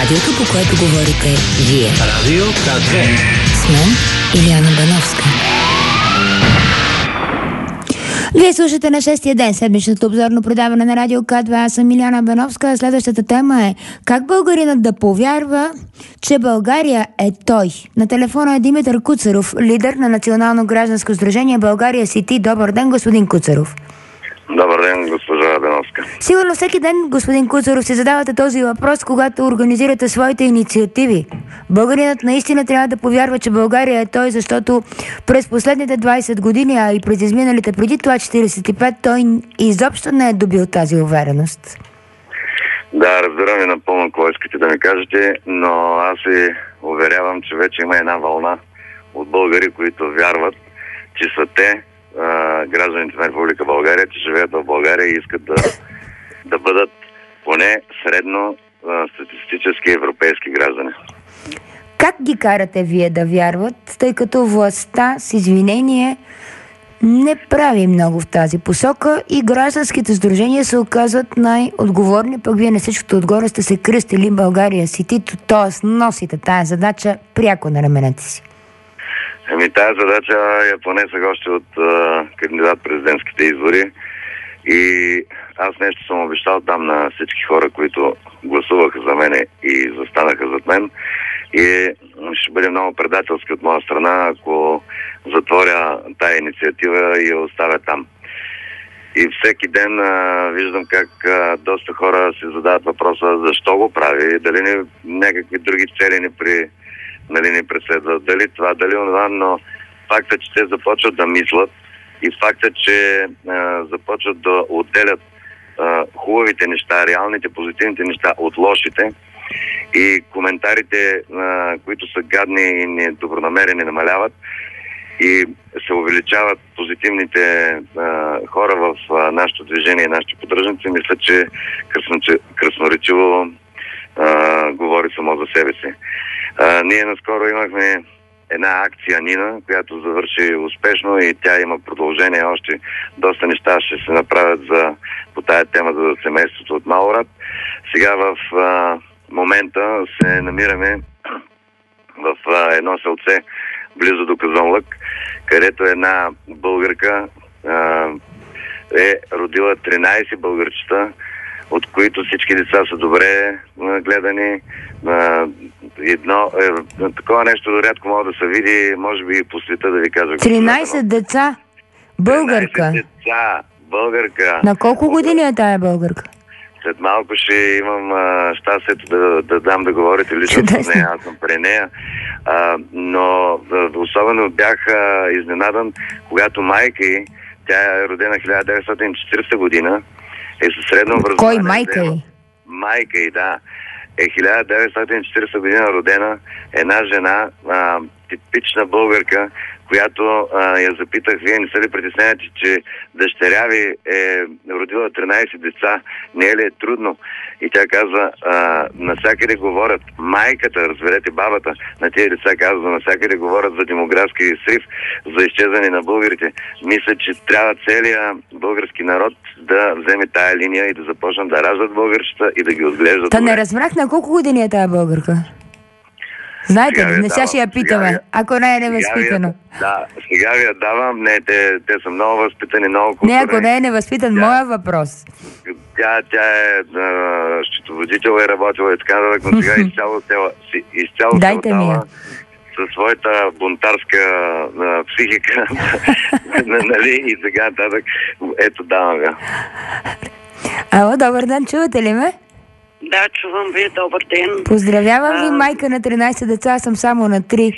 Радиото, по което говорите вие. Радио К2. С мен Илияна Бановска. Вие слушате на 6-я ден седмичното обзорно предаване на Радио К2. Аз съм Илияна Бановска. Следващата тема е: как българинът да повярва, че България е той? На телефона е Димитър Куцаров, лидер на Национално гражданско сдружение България Сити. Добър ден, господин Куцаров. Добър ден, госпожа Бановска. Сигурно всеки ден, господин Куцаров, си задавате този въпрос, когато организирате своите инициативи. Българинът наистина трябва да повярва, че България е той, защото през последните 20 години, а и през изминалите преди това 45, той изобщо не е добил тази увереност. Да, разбирам и напълно какво искате да ми кажете, но аз ви уверявам, че вече има една вълна от българи, които вярват, че са те, гражданите на Република България, че живеят в България и искат да бъдат поне средно статистически европейски граждани. Как ги карате вие да вярват, тъй като властта, с извинение, не прави много в тази посока и гражданските сдружения се оказват най-отговорни, пък вие на всичкото отгоре сте се кръстили България Сити, т.е. носите тая задача пряко на раменете си? Тая задача я понесах още от кандидат президентските избори и аз нещо съм обещал там на всички хора, които гласуваха за мене и застанаха зад мен, и ще бъде много предателски от моя страна, ако затворя тая инициатива и я оставя там. И всеки ден виждам как доста хора си задават въпроса защо го прави, дали някакви други цели ни преследват, дали това, дали онова, но факта, че те започват да мислят и факта, че започват да отделят хубавите неща, реалните, позитивните неща от лошите, и коментарите, които са гадни и недобронамерени, намаляват и се увеличават позитивните хора в нашето движение и нашите поддръжници, мисля, че красноречиво говори само за себе си. Ние наскоро имахме една акция Нина, която завърши успешно и тя има продължение. Още доста неща ще се направят по тая тема за семейството от Малорад. Сега в момента се намираме в едно селце близо до Казанлък, където една българка е родила 13 българчета, от които всички деца са добре гледани. Такова нещо рядко мога да се види, може би и по света, да ви кажа. 13 деца? Българка? 13 деца, българка. На колко години е тая българка? След малко ще имам щастието да дам да говорите лично с нея, аз съм при нея. Но особено бях изненадан, когато майка й, тя е родена 1940 година, е със средно образование. Кой майка й? Майка й, да. Е 1940 година родена, една жена, типична българка, която я запитах: вие не са ли притеснени, че дъщеря ви е родила 13 деца, не е ли е трудно? И тя казва: насякъде говорят, майката, разберете, бабата на тези деца казва, насякъде говорят за демографски срив, за изчезване на българите. Мисля, че трябва целият български народ да вземе тая линия и да започнат да раждат българщата и да ги отглеждат. Та не разбрах на колко години е тая българка? Знаете ли, не сега ще я питаме, ако не е невъзпитано. Да, сега ви я давам. Не, те са много възпитани, много културни. Не, ако не е невъзпитан, моя въпрос. Тя е счетоводител, е работила и така нататък, но сега изцяло Дайте ми я. Със своята бунтарска психика, нали, и сега нататък. Ето, давам я. Ало, добър ден, чувате ли ме? Да, чувам ви, добър ден. Поздравявам ви, майка на 13 деца, аз съм само на 3.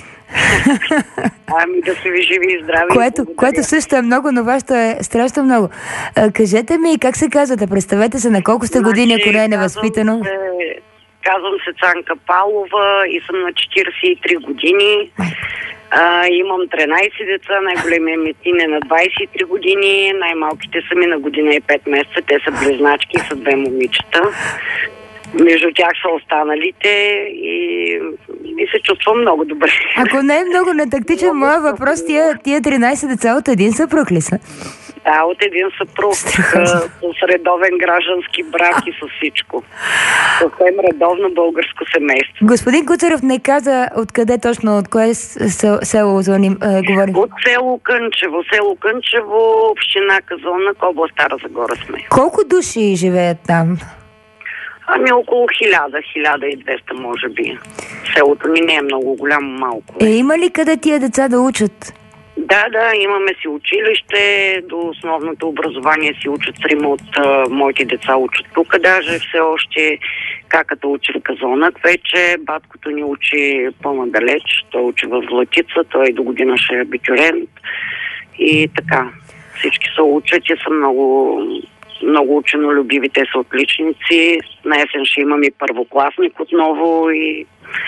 Ами да се ви живи и здрави. Което също е много, но вашето е страшно много. Кажете ми, как се казвате? Представете се на колко сте години, ако не е невъзпитано. Казвам се Цанка Павлова и съм на 43 години. Имам 13 деца, най-големият ми син е на 23 години, най-малките са ми на година и 5 месеца, те са близначки и са 2 момичета. Между тях са останалите и се чувствам много добре. Ако не е много нетактичен моя въпрос, тия 13 деца от един съпруг ли са? Да, от един съпруг, с редовен граждански брак и с всичко. Съвсем редовно българско семейство. Господин Куцаров не каза откъде точно, от кое село говорим? От село Кънчево, община Казанлък, област Стара Загора сме. Колко души живеят там? Около 1200 може би. Селото ни не е много голямо, малко. Има ли къде тия деца да учат? Да, имаме си училище, до основното образование си учат трима от моите деца учат тук, даже все още каката учи в Казанлък вече, баткото ни учи по-надалеч, той учи в Златица, той до година ще е абитюрент и така. Всички се учат и са много ученолюбиви, те са отличници. На есен ще имам и първокласник отново и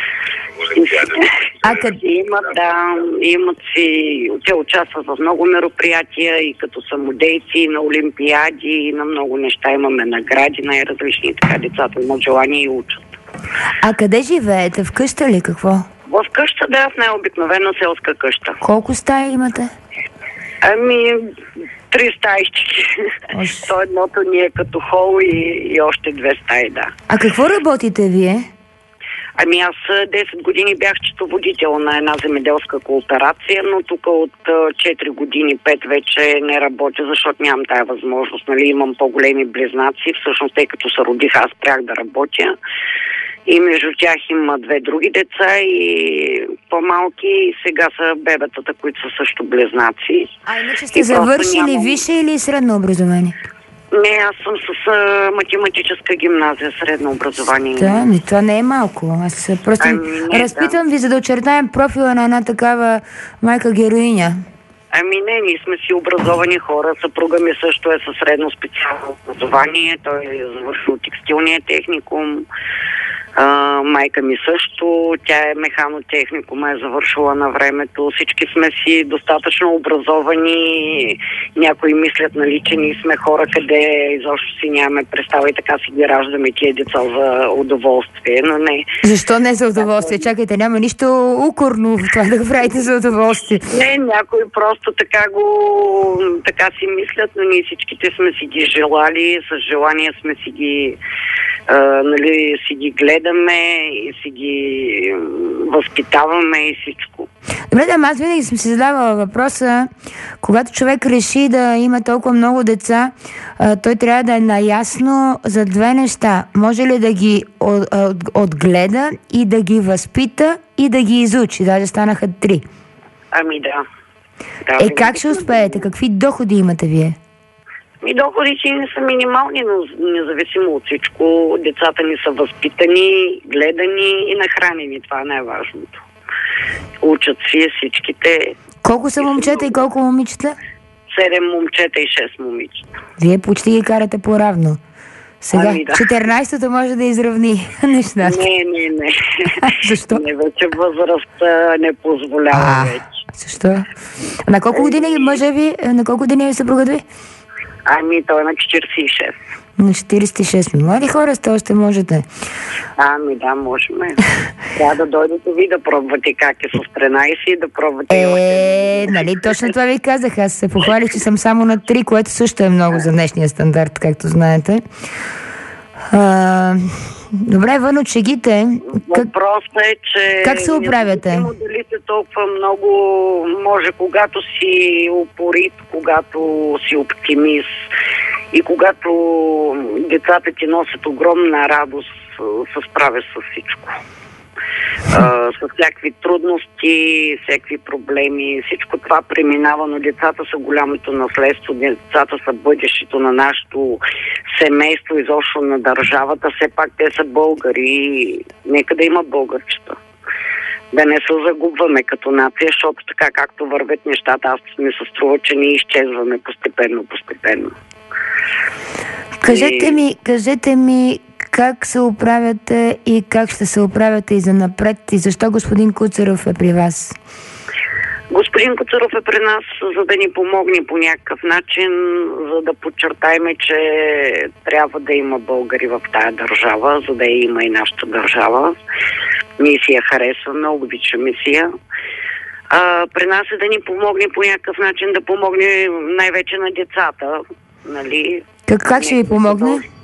имат си, те участват в много мероприятия и като самодейци, и на олимпиади, и на много неща. Имаме награди най-различни, така децата имат желание и учат. А къде живеете? В къща ли какво? В къща, да, в най-обикновена селска къща. Колко стаи имате? 3 стаищи. То едното ни е като хол и още 2 стаи, да. А какво работите вие? Аз 10 години бях счетоводител на една земеделска кооперация, но тук от 4 години, 5 вече не работя, защото нямам тая възможност. Имам по-големи близнаци, всъщност тъй като се родих, аз спрях да работя. И между тях има 2 други деца и по-малки, и сега са бебетата, които са също близнаци. Иначе сте завършили висше или средно образование? Не, аз съм с математическа гимназия, средно образование. Да, това не е малко. Аз просто разпитвам ви, за да очертаем профила на една такава майка-героиня. Ние сме си образовани хора. Съпруга ми също е със средно специално образование. Той е завършил текстилния техникум. Майка ми също, тя е механотехникума, е завършила на времето. Всички сме си достатъчно образовани, някои мислят, че ние сме хора, къде изобщо си нямаме представа и така си ги раждаме тия деца за удоволствие, но не. Защо не за удоволствие? Чакайте, няма нищо укорно в това да го правите за удоволствие. Не, някои просто така си мислят, но ние всичките сме си ги желали, с желание сме си ги си ги гледаме и си ги възпитаваме и всичко. Добре, аз винаги съм си задавала въпроса, когато човек реши да има толкова много деца, той трябва да е наясно за 2 неща. Може ли да ги отгледа и да ги възпита и да ги изучи? Даже станаха 3. Да. Как ще успеете? Какви доходи имате вие? Доходите ни са минимални, но независимо от всичко, децата ни са възпитани, гледани и нахранени. Това е най-важното. Учат си всичките. Колко са момчета и колко момичета? 7 момчета и 6 момичета. Вие почти ги карате по-равно. Сега 14-то може да изравни нещата. Не. Защо? Не, вече възраст не позволява вече. Защо? На колко години мъже ви? На колко години е съпругът ви? Той е на 46. На 46. Млади хора сте, още можете. Да, можем. Трябва да дойдете ви да пробвате как е с 13 и да пробвате. Нали точно това ви казах. Аз се похвалих, че съм само на 3, което също е много за днешния стандарт, както знаете. Добре, вън от шегите. Въпросът е, че как се оправяте? Дали се толкова много може, когато си упорит, когато си оптимист и когато децата ти носят огромна радост, се справя с всичко. С всякакви трудности, всякакви проблеми, всичко това преминава, но децата са голямото наследство, децата са бъдещето на нашето семейство, изобщо на държавата, все пак те са българи и нека да има българчета. Да не се загубваме като нация, защото така както вървят нещата, аз ми се струва, че ние изчезваме постепенно. Кажете ми как се оправяте и как ще се оправяте и занапред и защо господин Куцаров е при вас? Господин Куцаров е при нас, за да ни помогне по някакъв начин, за да подчертаем, че трябва да има българи в тая държава, за да я има и нашата държава. Ние си я харесваме, обичаме си я. При нас е да ни помогне по някакъв начин, да помогне най-вече на децата. Нали? Как ще ви помогне?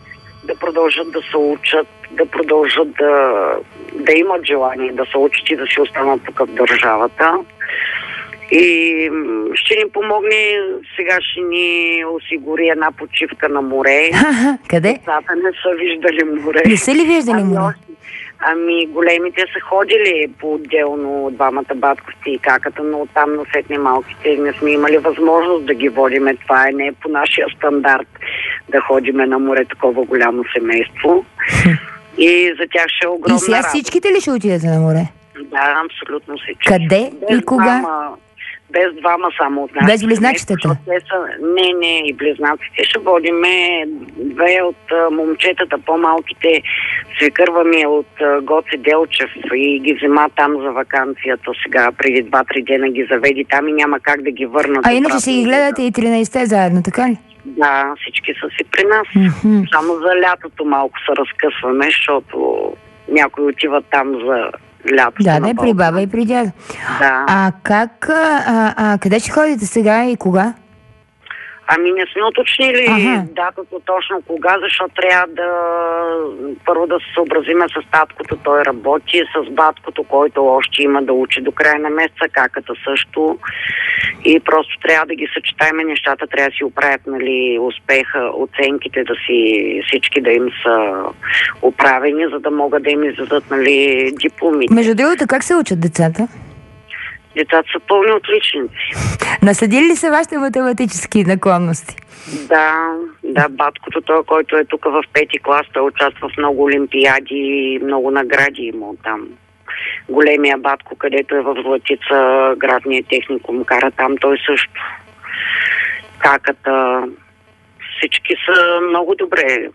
да продължат да се учат, да продължат да имат желание да се учат и да си останат тук в държавата. И ще ни помогне, сега ще ни осигури една почивка на море. Къде? Децата не са виждали море. Не са ли виждали море? Големите са ходили по-отделно, двамата батковци и каката, но оттам насетне малките не сме имали възможност да ги водиме. Това не е по нашия стандарт да ходиме на море, такова голямо семейство. И за тях ще е огромна И сега всичките ли ще отидете на море? Да, абсолютно всички. Къде и кога? Без двама само от нас. Без близначетата? Не, и близнаците ще водиме. Две от момчетата, по-малките, свекърва ми е от Гоце Делчев и ги взема там за ваканцията сега. Преди 2-3 дена ги заведи там и няма как да ги върнат. А иначе си ги гледате и 13-те заедно, така ли? Да, всички са си при нас. Само за лятото малко се разкъсваме, защото някои отиват там за лятото. Да, при баба и при дядо. Да. А как, къде ще ходите сега и кога? Не сме уточнили датата точно кога, защото трябва да първо да се съобразиме с таткото, той работи, с баткото, който още има да учи до края на месеца, каката също. И просто трябва да ги съчетаем нещата, трябва да си оправят, успеха, оценките, да си всички да им са оправени, за да могат да им издадат, дипломите. Между другото, как се учат децата? Децата са пълни отличници. Наследили ли са вашите математически наклонности? Да, баткото, той, който е тук в 5-ти клас, той участва в много олимпиади, много награди има там. Големия батко, където е в Златица, градния техникум, кара там той също. Каката, всички са много добре.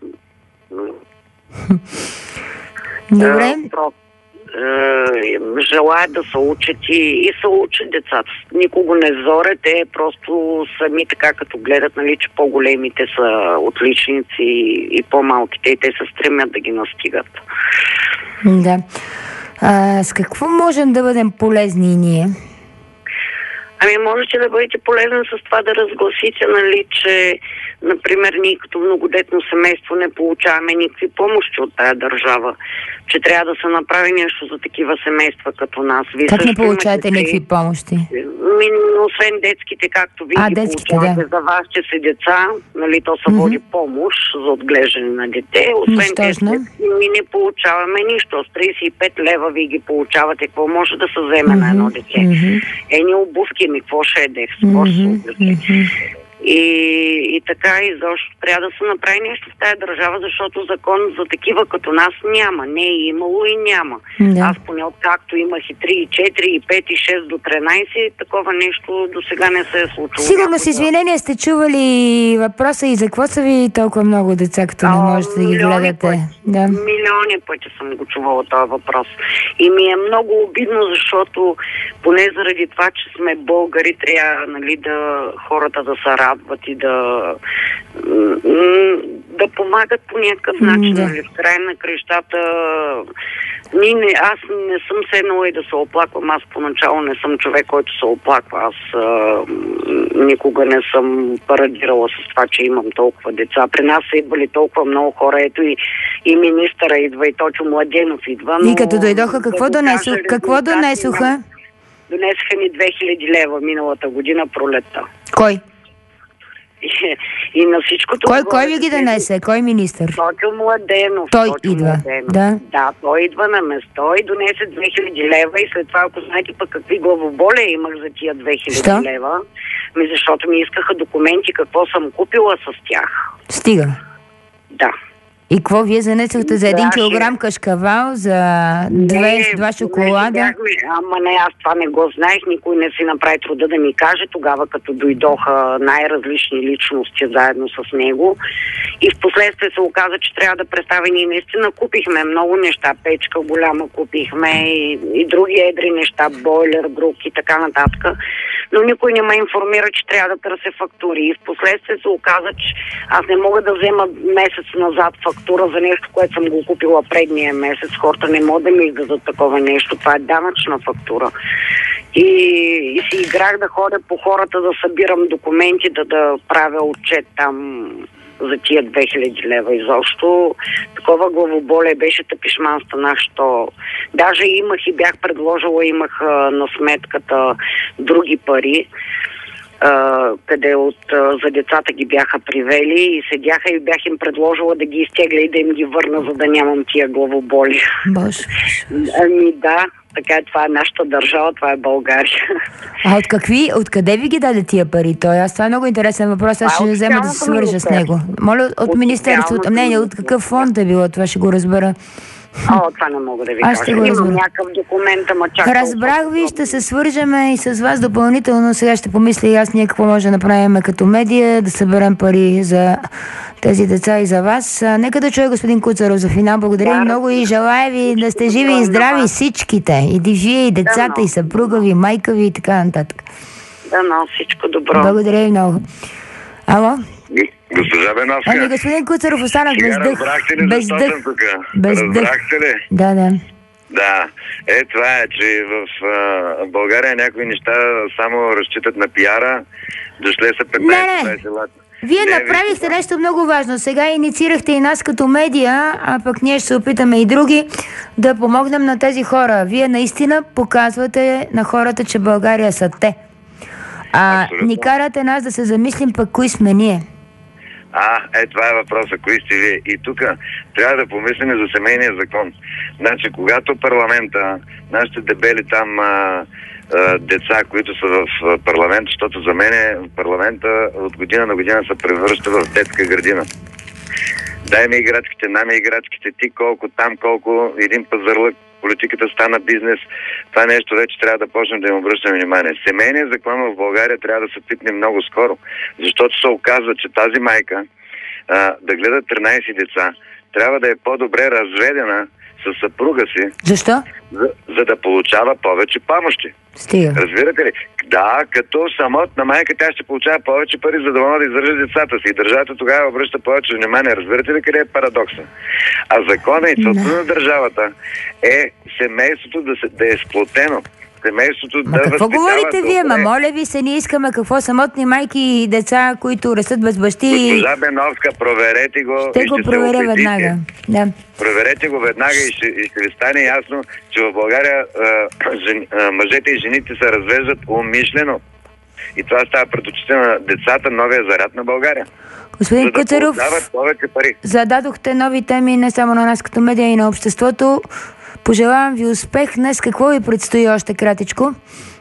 Добре. Желаят да се учат и се учат децата. Никого не зорят, те просто сами така като гледат, че по-големите са отличници и по-малките и те се стремят да ги настигат. Да. С какво можем да бъдем полезни и ние? Можете да бъдете полезни с това да разгласите, че, например, ние като многодетно семейство не получаваме никакви помощи от тая държава, че трябва да се направи нещо за такива семейства като нас. Как не получавате никакви помощи? Освен детските, както вие ги получавате за вашите си деца, то се води помощ за отглеждане на дете. Освен детски, ние не получаваме нищо. С 35 лева вие ги получавате. Какво може да се вземе на едно дете? Ни обувки, какво ще е И така, изобщо трябва да се направи нещо в тая държава, защото закон за такива като нас няма. Не е имало и няма. Да. Аз поне откакто имах и 3, и 4, и 5, и 6 до 13, такова нещо до сега не се е случило. Сигурно с извинение сте чували въпроса и за какво са ви толкова много деца, като не можете да ги гледате. Да. Милиони пъти съм го чувала този въпрос. И ми е много обидно, защото поне заради това, че сме българи, трябва хората да са радват и да помагат по някакъв начин. В край на крещата аз не съм седнала и да се оплаквам. Аз поначало не съм човек, който се оплаква. Аз никога не съм парадирала с това, че имам толкова деца. При нас са идвали толкова много хора. Ето и министъра идва, и Тотю Младенов идва. И като дойдоха, какво донесоха? Донесоха ни 2000 лева миналата година пролетта. Кой? И на всичко това... Кой ви ги донесе? Кой министър? Тотю Младенов. Той идва. Да, той идва на место и донесе 2000 лева и след това, ако знаете пък какви главоболия имах за тия 2000 лева, защото ми искаха документи какво съм купила с тях. Стига. Да. И какво вие занесохте за 1 килограм кашкавал, за 2 шоколада? Аз това не го знаех, никой не си направи труда да ми каже тогава, като дойдоха най-различни личности заедно с него. И в последствие се оказа, че трябва да представя. Ние наистина купихме много неща, печка голяма купихме и други едри неща, бойлер, друг и така нататък. Но никой не ме информира, че трябва да търся фактури. И в последствие се оказа, че аз не мога да взема месец назад фактура за нещо, което съм го купила предния месец. Хората не могат да ми издадат такова нещо. Това е данъчна фактура. И си играх да ходя по хората, да събирам документи, да правя отчет там. за тия 2000 лева изобщо. Такова главоболие беше, тъпишман станах, що даже имах и бях предложила, имах на сметката други пари, къде за децата ги бяха привели и седяха и бях им предложила да ги изтегля и да им ги върна, за да нямам тия главоболи. Боже. Ами да, така е, това е нашата държава, това е България. А откъде ви ги даде тия пари? Това е много интересен въпрос, аз ще взема да се свържа с него. Моля, от Министерството. Не, от какъв фонд е било, това ще го разбера. Това не мога да ви кажа. Имам някакъв документ, ама чакам. Разбрах ви, ще се свържеме и с вас допълнително. Сега ще помисля и аз ние какво може да направим като медия, да съберем пари за тези деца и за вас. Нека да чуя господин Куцаров за финал. Благодаря много и желая ви да сте живи и здрави всичките. И вие, и децата, и съпруга ви, майка ви и така нататък. Всичко добро. Благодаря ви много. Ало? Госпожа Беновска. Ами, господин Куцаров, останах без дъх. Разбрахте ли защо съм тук? Разбрахте ли? Да. Да. Това е, че в България някои неща само разчитат на пиара. Дошле са 15-20 лата. Вие направихте нещо много важно. Сега инициирахте и нас като медия, а пък ние ще се опитаме и други да помогнем на тези хора. Вие наистина показвате на хората, че България са те. Ни карате нас да се замислим пък кои сме ние. Това е въпросът. Кои сте вие? И тук трябва да помислим за семейния закон. Значи, когато парламента, нашите дебели там деца, които са в парламент, защото за мен парламента от година на година се превръща в детска градина. Дай ми играчките, нами играчките, ти колко, там колко, един пазарлък, политиката стана бизнес. Това нещо вече трябва да почнем да им обръщаме внимание. Семейният закон в България трябва да се пипне много скоро, защото се оказва, че тази майка да гледа 13 деца, трябва да е по-добре разведена със съпруга си. Защо? За да получава повече помощи. Стига. Разбирате ли? Да, като самотна майка тя ще получава повече пари, за да може да издържа децата си. И държавата тогава обръща повече внимание. Разбирате ли къде е парадокса? А закона и целта на държавата е семейството да е сплотено. Семейството да какво говорите вие? Моля ви се, ние искаме какво самотни майки и деца, които растат без бащи. Госпожа Беновска, проверете го. Ще го проверя веднага. Да. Проверете го веднага и ще ви стане ясно, че в България мъжете и жените се развеждат умишлено. И това става пред очите на децата, новия заряд на България. Господин Куцаров, зададохте нови теми не само на нас като медия и на обществото. Пожелавам ви успех. Днес какво ви предстои още кратичко?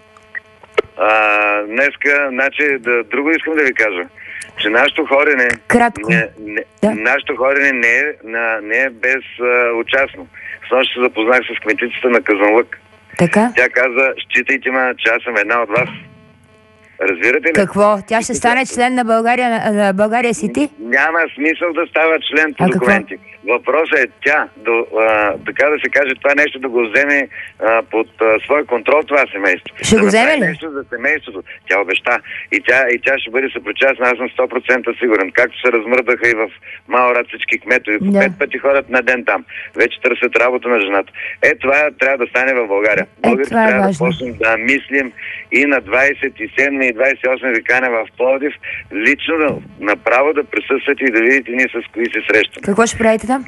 Днеска, друго искам да ви кажа, че нашето хорене нашето хорене не е без участно. Снощи се запознах с кметицата на Казанлък. Така? Тя каза, считайте ме, че аз съм една от вас. Разбирате ли? Какво? Тя ще стане член на България Сити? Няма смисъл да става член по документи. Въпросът е тя, така да се каже, това нещо да го вземе под свой контрол, това семейство. Ще го вземе ли? Нещо за семейството. Тя обеща. И тя ще бъде съпричастна, аз съм 100% сигурен. Както се размърдаха и в Малорад всички кметове. По 5 пъти ходят на ден там. Вече търсят работа на жената. Това трябва да стане в България. Българите трябва да почнем да мислим и на 27 и 28 викане в Пловдив, лично направо да присъствате и да видите ние с кои се срещаме. Какво ще правите там?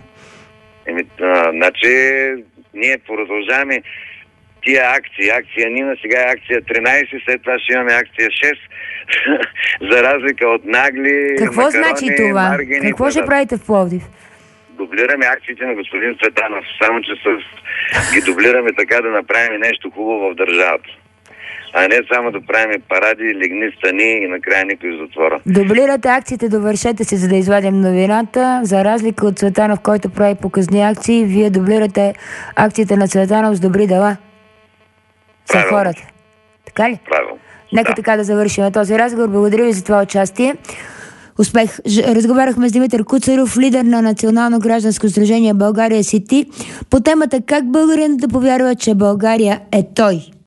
Ние продължаваме тия акции. Акция Нина, сега е акция 13, след това ще имаме акция 6. За разлика от нагли, какво макарони, значи това? маргини. Какво ще правите в Пловдив? Дублираме акциите на господин Цветанов, само че ги дублираме така да направим нещо хубаво в държавата. А не само да правим паради, легни стани и накрая никой в затвора. Дублирате акциите, довършете се, за да извадим новината. За разлика от Цветанов, който прави показни акции, вие дублирате акциите на Цветанов с добри дела. За хората. Така ли? Правилно. Нека така да завършим този разговор. Благодаря ви за това участие. Успех! Разговаряхме с Димитър Куцаров, лидер на Национално гражданско сдружение България Сити, по темата как българин да повярва, че България е той.